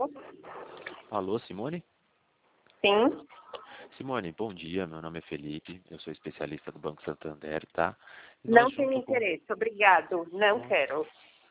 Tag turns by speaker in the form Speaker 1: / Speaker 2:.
Speaker 1: Alô?
Speaker 2: Alô, Simone?
Speaker 1: Sim?
Speaker 2: Simone, bom dia. Meu nome é Felipe. Eu sou especialista do Banco Santander, tá? E
Speaker 1: Não
Speaker 2: nós
Speaker 1: tenho
Speaker 2: junto com...
Speaker 1: interesse, obrigado. Não quero.